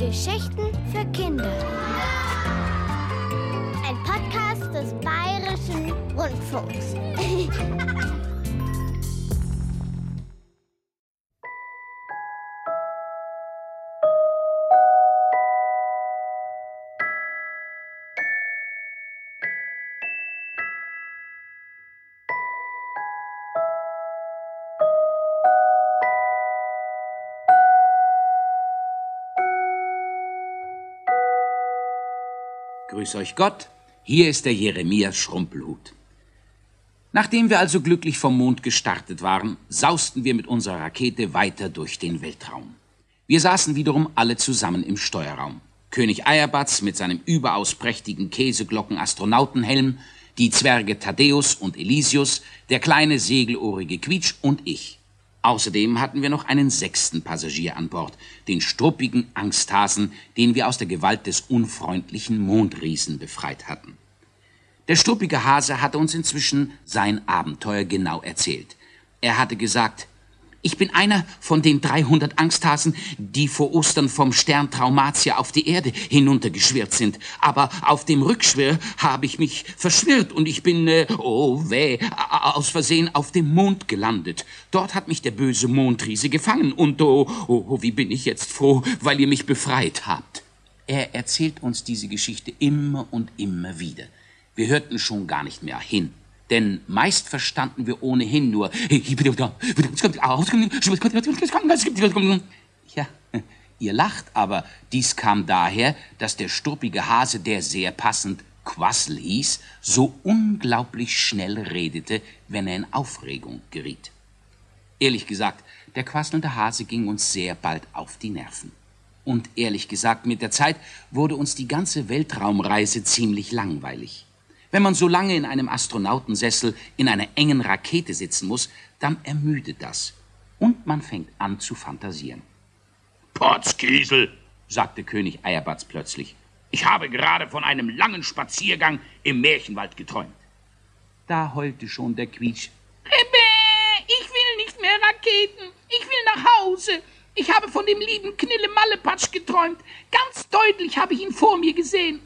Geschichten für Kinder. Ein Podcast des Bayerischen Rundfunks. Grüß euch Gott, hier ist der Jeremias Schrumpelhut. Nachdem wir also glücklich vom Mond gestartet waren, sausten wir mit unserer Rakete weiter durch den Weltraum. Wir saßen wiederum alle zusammen im Steuerraum. König Eierbatz mit seinem überaus prächtigen Käseglocken-Astronautenhelm, die Zwerge Thaddäus und Elisius, der kleine segelohrige Quietsch und ich. Außerdem hatten wir noch einen 6. Passagier an Bord, den struppigen Angsthasen, den wir aus der Gewalt des unfreundlichen Mondriesen befreit hatten. Der struppige Hase hatte uns inzwischen sein Abenteuer genau erzählt. Er hatte gesagt: Ich bin einer von den 300 Angsthasen, die vor Ostern vom Stern Traumatia auf die Erde hinuntergeschwirrt sind. Aber auf dem Rückschwirr habe ich mich verschwirrt und ich bin, aus Versehen auf dem Mond gelandet. Dort hat mich der böse Mondriese gefangen und wie bin ich jetzt froh, weil ihr mich befreit habt. Er erzählt uns diese Geschichte immer und immer wieder. Wir hörten schon gar nicht mehr hin. Denn meist verstanden wir ohnehin nur: Ja, ihr lacht, aber dies kam daher, dass der struppige Hase, der sehr passend Quassel hieß, so unglaublich schnell redete, wenn er in Aufregung geriet. Ehrlich gesagt, der quasselnde Hase ging uns sehr bald auf die Nerven. Und ehrlich gesagt, mit der Zeit wurde uns die ganze Weltraumreise ziemlich langweilig. Wenn man so lange in einem Astronautensessel in einer engen Rakete sitzen muss, dann ermüdet das. Und man fängt an zu fantasieren. Potzkiesel, sagte König Eierbatz plötzlich. Ich habe gerade von einem langen Spaziergang im Märchenwald geträumt. Da heulte schon der Quietsch. Ich will nicht mehr Raketen. Ich will nach Hause. Ich habe von dem lieben Knille Mallepatsch geträumt. Ganz deutlich habe ich ihn vor mir gesehen.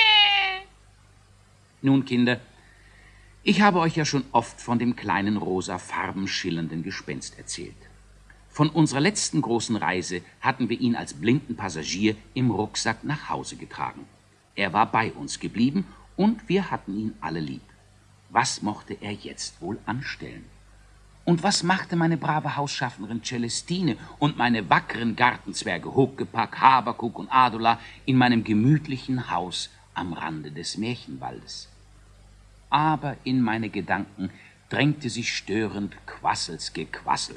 Nun, Kinder, ich habe euch ja schon oft von dem kleinen rosa farbenschillernden Gespenst erzählt. Von unserer letzten großen Reise hatten wir ihn als blinden Passagier im Rucksack nach Hause getragen. Er war bei uns geblieben und wir hatten ihn alle lieb. Was mochte er jetzt wohl anstellen? Und was machte meine brave Hausschaffnerin Celestine und meine wackeren Gartenzwerge Huckepack, Habakuk und Adola in meinem gemütlichen Haus am Rande des Märchenwaldes? Aber in meine Gedanken drängte sich störend Quassels Gequassel.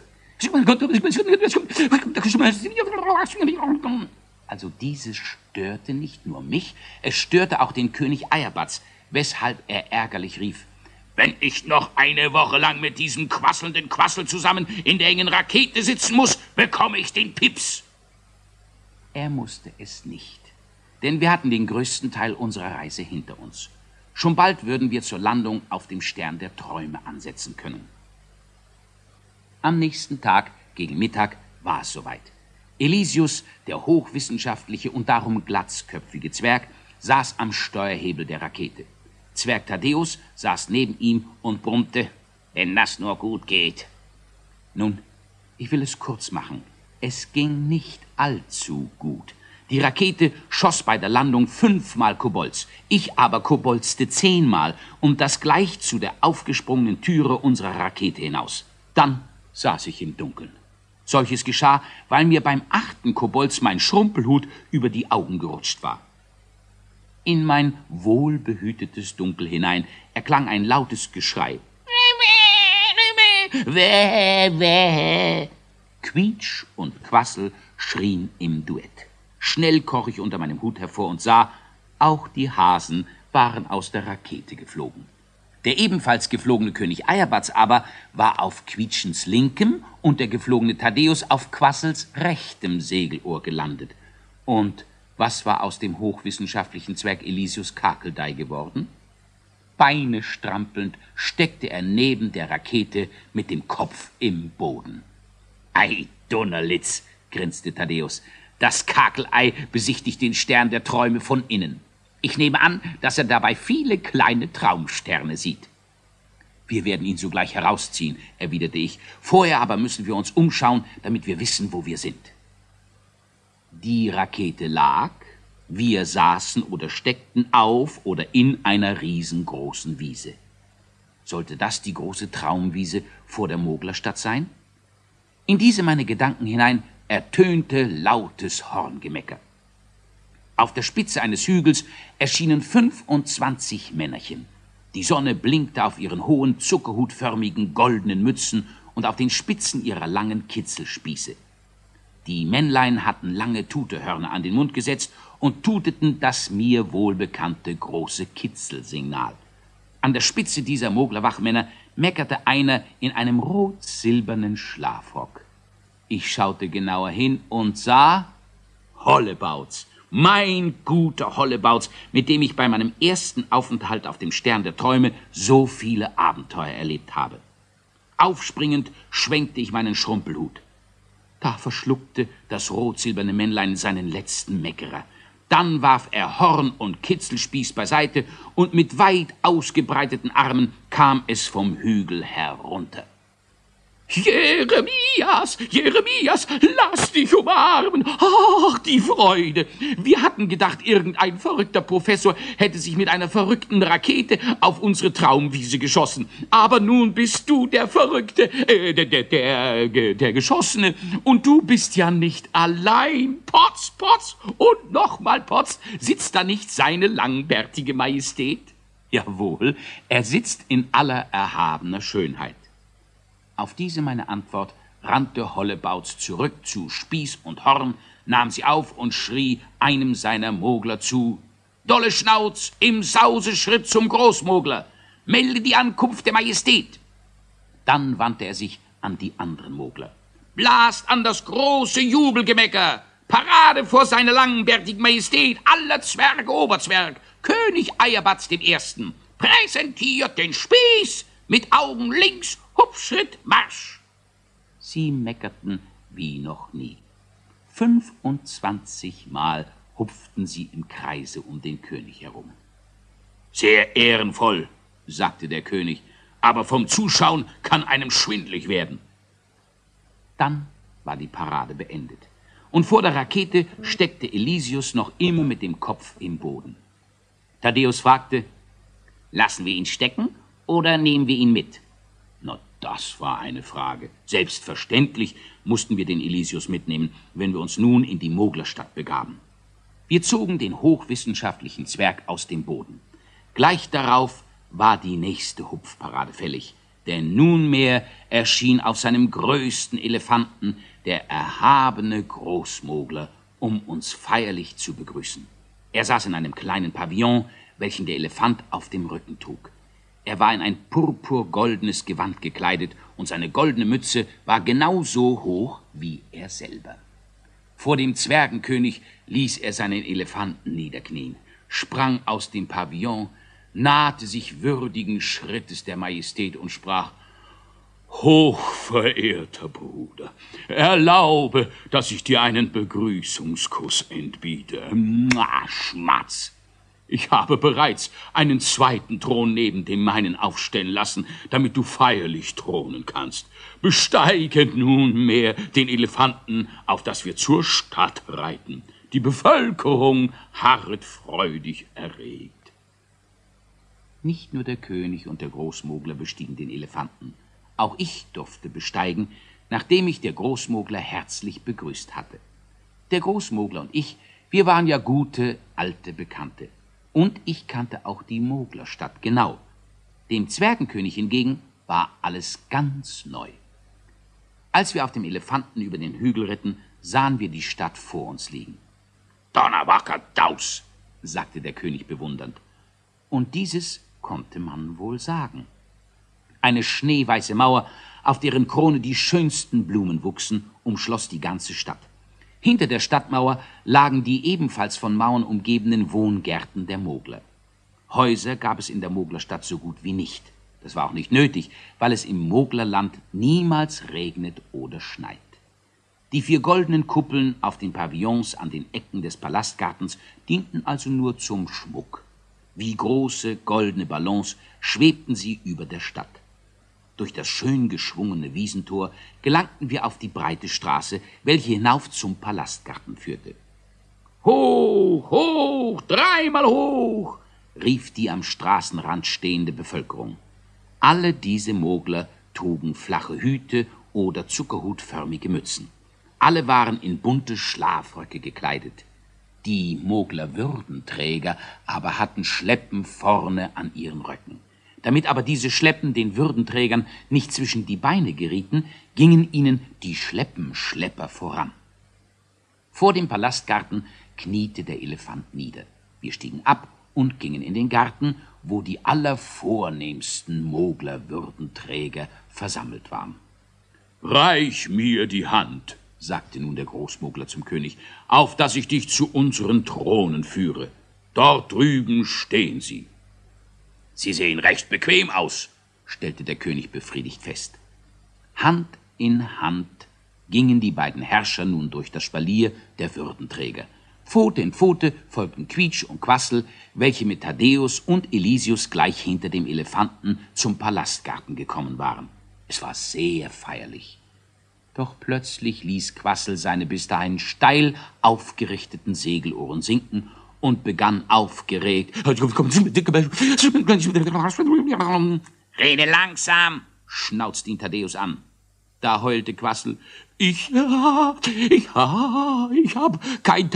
Also dieses störte nicht nur mich, es störte auch den König Eierbatz, weshalb er ärgerlich rief: Wenn ich noch eine Woche lang mit diesem quasselnden Quassel zusammen in der engen Rakete sitzen muss, bekomme ich den Pips. Er musste es nicht, denn wir hatten den größten Teil unserer Reise hinter uns. Schon bald würden wir zur Landung auf dem Stern der Träume ansetzen können. Am nächsten Tag, gegen Mittag, war es soweit. Elisius, der hochwissenschaftliche und darum glatzköpfige Zwerg, saß am Steuerhebel der Rakete. Zwerg Thaddäus saß neben ihm und brummte: Wenn das nur gut geht. Nun, ich will es kurz machen. Es ging nicht allzu gut. Die Rakete schoss bei der Landung 5-mal Kobolds. Ich aber koboldste 10-mal und das gleich zu der aufgesprungenen Türe unserer Rakete hinaus. Dann saß ich im Dunkeln. Solches geschah, weil mir beim 8. Kobolds mein Schrumpelhut über die Augen gerutscht war. In mein wohlbehütetes Dunkel hinein erklang ein lautes Geschrei. Quietsch und Quassel schrien im Duett. Schnell kroch ich unter meinem Hut hervor und sah, auch die Hasen waren aus der Rakete geflogen. Der ebenfalls geflogene König Eierbatz aber war auf Quietschens linkem und der geflogene Thaddäus auf Quassels rechtem Segelohr gelandet. Und was war aus dem hochwissenschaftlichen Zwerg Elisius Kakeldei geworden? Beine strampelnd steckte er neben der Rakete mit dem Kopf im Boden. Ei, Donnerlitz, grinste Thaddäus. Das Kakelei besichtigt den Stern der Träume von innen. Ich nehme an, dass er dabei viele kleine Traumsterne sieht. Wir werden ihn sogleich herausziehen, erwiderte ich. Vorher aber müssen wir uns umschauen, damit wir wissen, wo wir sind. Die Rakete lag, wir saßen oder steckten auf oder in einer riesengroßen Wiese. Sollte das die große Traumwiese vor der Moglerstadt sein? In diese meine Gedanken hinein ertönte lautes Horngemecker. Auf der Spitze eines Hügels erschienen 25 Männerchen. Die Sonne blinkte auf ihren hohen, zuckerhutförmigen, goldenen Mützen und auf den Spitzen ihrer langen Kitzelspieße. Die Männlein hatten lange Tutehörner an den Mund gesetzt und tuteten das mir wohlbekannte große Kitzelsignal. An der Spitze dieser Moglerwachmänner meckerte einer in einem rot-silbernen Schlafrock. Ich schaute genauer hin und sah Hollebautz. Mein guter Hollebautz, mit dem ich bei meinem ersten Aufenthalt auf dem Stern der Träume so viele Abenteuer erlebt habe. Aufspringend schwenkte ich meinen Schrumpelhut. Da verschluckte das rot-silberne Männlein seinen letzten Meckerer. Dann warf er Horn und Kitzelspieß beiseite und mit weit ausgebreiteten Armen kam es vom Hügel herunter. »Jeremias, Jeremias, lass dich umarmen! Ach, die Freude! Wir hatten gedacht, irgendein verrückter Professor hätte sich mit einer verrückten Rakete auf unsere Traumwiese geschossen. Aber nun bist du der Verrückte, der Geschossene. Und du bist ja nicht allein. Potz, Potz und nochmal Potz. Sitzt da nicht seine langbärtige Majestät?« »Jawohl, er sitzt in aller erhabener Schönheit.« Auf diese meine Antwort rannte Hollebautz zurück zu Spieß und Horn, nahm sie auf und schrie einem seiner Mogler zu: »Dolle Schnauz, im Sauseschritt zum Großmogler! Melde die Ankunft der Majestät!« Dann wandte er sich an die anderen Mogler. »Blast an das große Jubelgemecker! Parade vor seiner langbärtigen Majestät, aller Zwerge Oberzwerg, König Eierbatz dem Ersten! Präsentiert den Spieß! Mit Augen links, Hupfschritt, Marsch!« Sie meckerten wie noch nie. 25 Mal hupften sie im Kreise um den König herum. »Sehr ehrenvoll«, sagte der König, »aber vom Zuschauen kann einem schwindlig werden.« Dann war die Parade beendet. Und vor der Rakete steckte Elisius noch immer mit dem Kopf im Boden. Thaddäus fragte: »Lassen wir ihn stecken oder nehmen wir ihn mit?« Na, das war eine Frage. Selbstverständlich mussten wir den Elisius mitnehmen, wenn wir uns nun in die Moglerstadt begaben. Wir zogen den hochwissenschaftlichen Zwerg aus dem Boden. Gleich darauf war die nächste Hupfparade fällig, denn nunmehr erschien auf seinem größten Elefanten der erhabene Großmogler, um uns feierlich zu begrüßen. Er saß in einem kleinen Pavillon, welchen der Elefant auf dem Rücken trug. Er war in ein purpurgoldenes Gewand gekleidet und seine goldene Mütze war genauso hoch wie er selber. Vor dem Zwergenkönig ließ er seinen Elefanten niederknien, sprang aus dem Pavillon, nahte sich würdigen Schrittes der Majestät und sprach: »Hochverehrter Bruder, erlaube, dass ich dir einen Begrüßungskuss entbiete. Schmatz! Ich habe bereits einen zweiten Thron neben dem meinen aufstellen lassen, damit du feierlich thronen kannst. Besteige nunmehr den Elefanten, auf das wir zur Stadt reiten. Die Bevölkerung harret freudig erregt.« Nicht nur der König und der Großmogler bestiegen den Elefanten. Auch ich durfte besteigen, nachdem ich der Großmogler herzlich begrüßt hatte. Der Großmogler und ich, wir waren ja gute, alte Bekannte. Und ich kannte auch die Moglerstadt genau. Dem Zwergenkönig hingegen war alles ganz neu. Als wir auf dem Elefanten über den Hügel ritten, sahen wir die Stadt vor uns liegen. »Donnerwacker Daus«, sagte der König bewundernd. Und dieses konnte man wohl sagen. Eine schneeweiße Mauer, auf deren Krone die schönsten Blumen wuchsen, umschloss die ganze Stadt. Hinter der Stadtmauer lagen die ebenfalls von Mauern umgebenen Wohngärten der Mogler. Häuser gab es in der Moglerstadt so gut wie nicht. Das war auch nicht nötig, weil es im Moglerland niemals regnet oder schneit. Die 4 goldenen Kuppeln auf den Pavillons an den Ecken des Palastgartens dienten also nur zum Schmuck. Wie große goldene Ballons schwebten sie über der Stadt. Durch das schön geschwungene Wiesentor gelangten wir auf die breite Straße, welche hinauf zum Palastgarten führte. Hoch, hoch, dreimal hoch, rief die am Straßenrand stehende Bevölkerung. Alle diese Mogler trugen flache Hüte oder zuckerhutförmige Mützen. Alle waren in bunte Schlafröcke gekleidet. Die Mogler-Würdenträger aber hatten Schleppen vorne an ihren Röcken. Damit aber diese Schleppen den Würdenträgern nicht zwischen die Beine gerieten, gingen ihnen die Schleppenschlepper voran. Vor dem Palastgarten kniete der Elefant nieder. Wir stiegen ab und gingen in den Garten, wo die allervornehmsten Mogler-Würdenträger versammelt waren. »Reich mir die Hand«, sagte nun der Großmogler zum König, »auf dass ich dich zu unseren Thronen führe. Dort drüben stehen sie.« »Sie sehen recht bequem aus«, stellte der König befriedigt fest. Hand in Hand gingen die beiden Herrscher nun durch das Spalier der Würdenträger. Pfote in Pfote folgten Quietsch und Quassel, welche mit Thaddäus und Elisius gleich hinter dem Elefanten zum Palastgarten gekommen waren. Es war sehr feierlich. Doch plötzlich ließ Quassel seine bis dahin steil aufgerichteten Segelohren sinken und begann aufgeregt: »Rede langsam«, schnauzte ihn Thaddäus an. Da heulte Quassel: Ich hab kein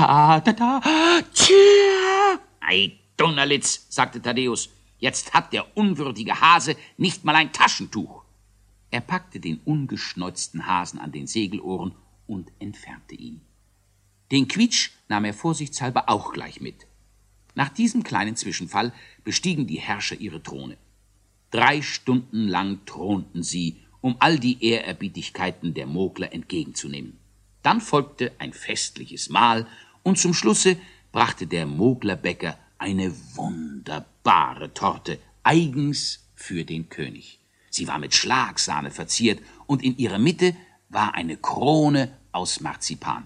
Tja. »Ei, Donnerlitz«, sagte Thaddäus, »jetzt hat der unwürdige Hase nicht mal ein Taschentuch.« Er packte den ungeschneuzten Hasen an den Segelohren und entfernte ihn. Den Quietsch nahm er vorsichtshalber auch gleich mit. Nach diesem kleinen Zwischenfall bestiegen die Herrscher ihre Throne. 3 Stunden lang thronten sie, um all die Ehrerbietigkeiten der Mogler entgegenzunehmen. Dann folgte ein festliches Mahl und zum Schlusse brachte der Moglerbäcker eine wunderbare Torte, eigens für den König. Sie war mit Schlagsahne verziert und in ihrer Mitte war eine Krone aus Marzipan.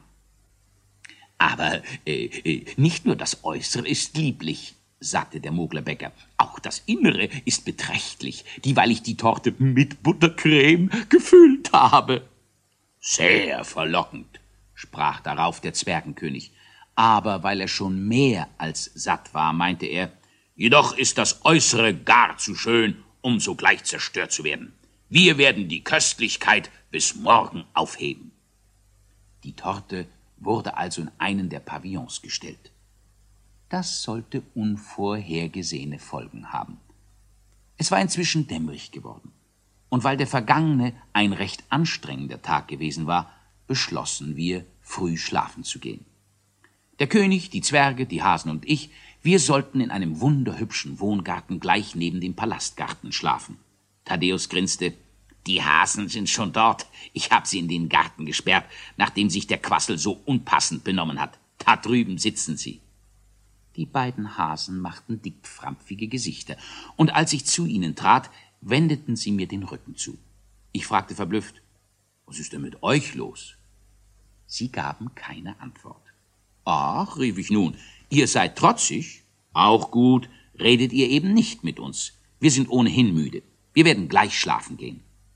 »Aber nicht nur das Äußere ist lieblich«, sagte der Moglerbäcker, »auch das Innere ist beträchtlich, dieweil ich die Torte mit Buttercreme gefüllt habe.« »Sehr verlockend«, sprach darauf der Zwergenkönig, aber weil er schon mehr als satt war, meinte er: »Jedoch ist das Äußere gar zu schön, um sogleich zerstört zu werden. Wir werden die Köstlichkeit bis morgen aufheben.« Die Torte wurde also in einen der Pavillons gestellt. Das sollte unvorhergesehene Folgen haben. Es war inzwischen dämmerig geworden, und weil der vergangene ein recht anstrengender Tag gewesen war, beschlossen wir, früh schlafen zu gehen. Der König, die Zwerge, die Hasen und ich, wir sollten in einem wunderhübschen Wohngarten gleich neben dem Palastgarten schlafen. Thaddäus grinste: »Die Hasen sind schon dort. Ich habe sie in den Garten gesperrt, nachdem sich der Quassel so unpassend benommen hat. Da drüben sitzen sie.« Die beiden Hasen machten dickframpfige Gesichter, und als ich zu ihnen trat, wendeten sie mir den Rücken zu. Ich fragte verblüfft: »Was ist denn mit euch los?« Sie gaben keine Antwort. »Ach«, rief ich nun, »ihr seid trotzig? Auch gut, redet ihr eben nicht mit uns. Wir sind ohnehin müde. Wir werden gleich schlafen gehen.«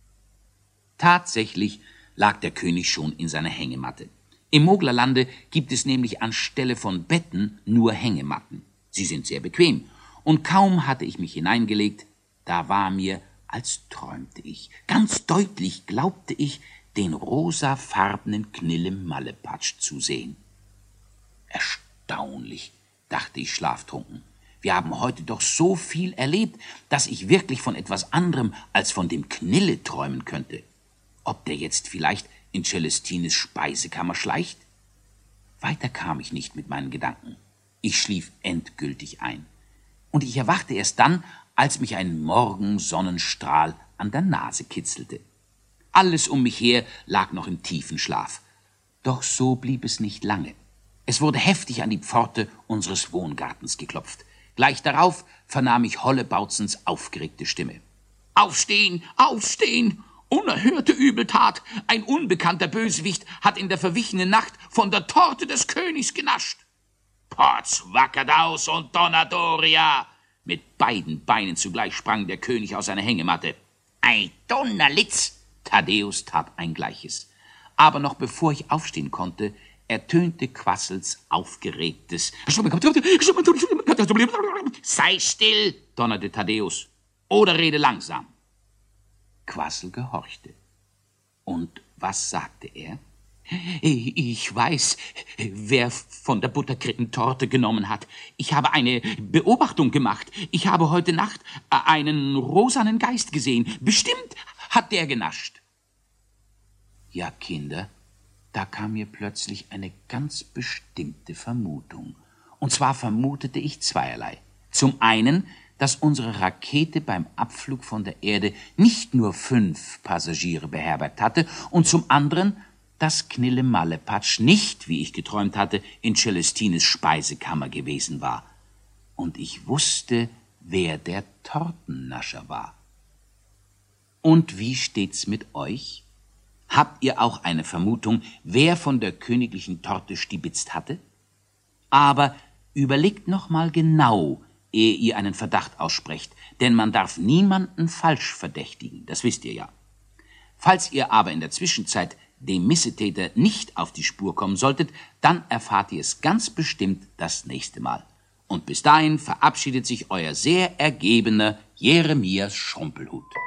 Tatsächlich lag der König schon in seiner Hängematte. Im Moglerlande gibt es nämlich anstelle von Betten nur Hängematten. Sie sind sehr bequem, und kaum hatte ich mich hineingelegt, da war mir, als träumte ich. Ganz deutlich glaubte ich, den rosafarbenen Knille-Malle-Patsch zu sehen. Erstaunlich, dachte ich schlaftrunken. Wir haben heute doch so viel erlebt, dass ich wirklich von etwas anderem als von dem Knille träumen könnte. Ob der jetzt vielleicht in Celestines Speisekammer schleicht? Weiter kam ich nicht mit meinen Gedanken. Ich schlief endgültig ein. Und ich erwachte erst dann, als mich ein Morgensonnenstrahl an der Nase kitzelte. Alles um mich her lag noch im tiefen Schlaf. Doch so blieb es nicht lange. Es wurde heftig an die Pforte unseres Wohngartens geklopft. Gleich darauf vernahm ich Hollebautzens aufgeregte Stimme. »Aufstehen, aufstehen! Unerhörte Übeltat. Ein unbekannter Bösewicht hat in der verwichenen Nacht von der Torte des Königs genascht. Potz wackert aus und Donadoria! Mit beiden Beinen zugleich sprang der König aus seiner Hängematte. Ei Donnerlitz! Thaddäus tat ein Gleiches. Aber noch bevor ich aufstehen konnte, ertönte Quassels aufgeregtes Sei still, donnerte Thaddäus, oder rede langsam. Quassel gehorchte. Und was sagte er? Ich weiß, wer von der Butterkrittentorte genommen hat. Ich habe eine Beobachtung gemacht. Ich habe heute Nacht einen rosanen Geist gesehen. Bestimmt hat der genascht. Ja, Kinder, da kam mir plötzlich eine ganz bestimmte Vermutung. Und zwar vermutete ich zweierlei. Zum einen, dass unsere Rakete beim Abflug von der Erde nicht nur 5 Passagiere beherbergt hatte, und zum anderen, dass Knille Mallepatsch nicht, wie ich geträumt hatte, in Celestines Speisekammer gewesen war. Und ich wusste, wer der Tortennascher war. Und wie steht's mit euch? Habt ihr auch eine Vermutung, wer von der königlichen Torte stibitzt hatte? Aber überlegt noch mal genau, ehe ihr einen Verdacht aussprecht, denn man darf niemanden falsch verdächtigen, das wisst ihr ja. Falls ihr aber in der Zwischenzeit dem Missetäter nicht auf die Spur kommen solltet, dann erfahrt ihr es ganz bestimmt das nächste Mal. Und bis dahin verabschiedet sich euer sehr ergebener Jeremias Schrumpelhut.